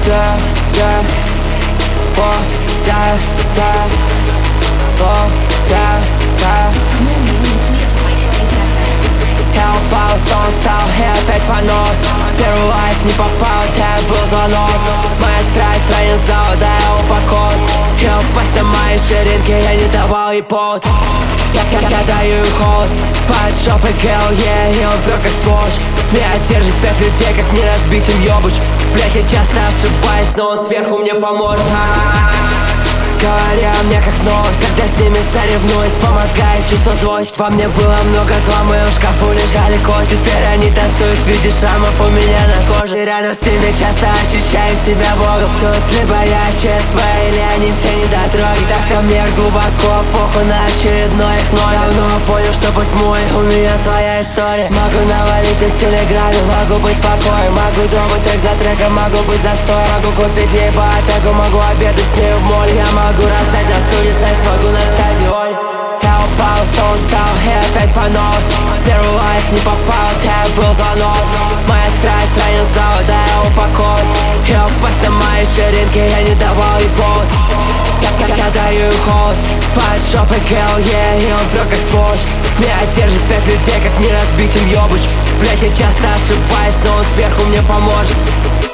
Я упал, сон встал и опять по ноль. Первый лайф не попал, это был звонок. Моя страсть ранен зал, да я упакован. И упасть на мои ширинки я не давал ей повод. Я даю им холод, под жопой гел, и он прёт как сволочь. Меня держит 5 людей, как не разбить им ёбуч. Блять, я часто ошибаюсь, но он сверху мне поможет. Говоря мне как новость, когда с ними соревнуюсь, помогает чувство злость. Во мне было много зла, в моем шкафу лежали кости. Теперь они танцуют в виде шрамов у меня на коже. И рядом с ними часто ощущаю себя богом. Тут либо я ЧСВ, или они все недотроги. Так-то мне глубоко похуй на очередной их ноль. Давно понял, что путь мой, у меня своя история. Могу навалить их в телеграме, могу быть в покое. Могу думать трек за треком, могу быть застой. Могу купить ей батагу, могу обедать с ней в моле. Я могу раздать на студии, знаешь, могу на стадионе. Я упал, сон встал и опять по новой. Первый лайф не попал, это был звонок. Моя страсть ранен зал, да я упакован. И упасть на мои ширинки я не давал ей повод. Я даю им холод, под жопой гел, и он прёт как сволочь. Меня держит 5 людей, как не разбить им ёбуч. Блять, я часто ошибаюсь, но он сверху мне поможет.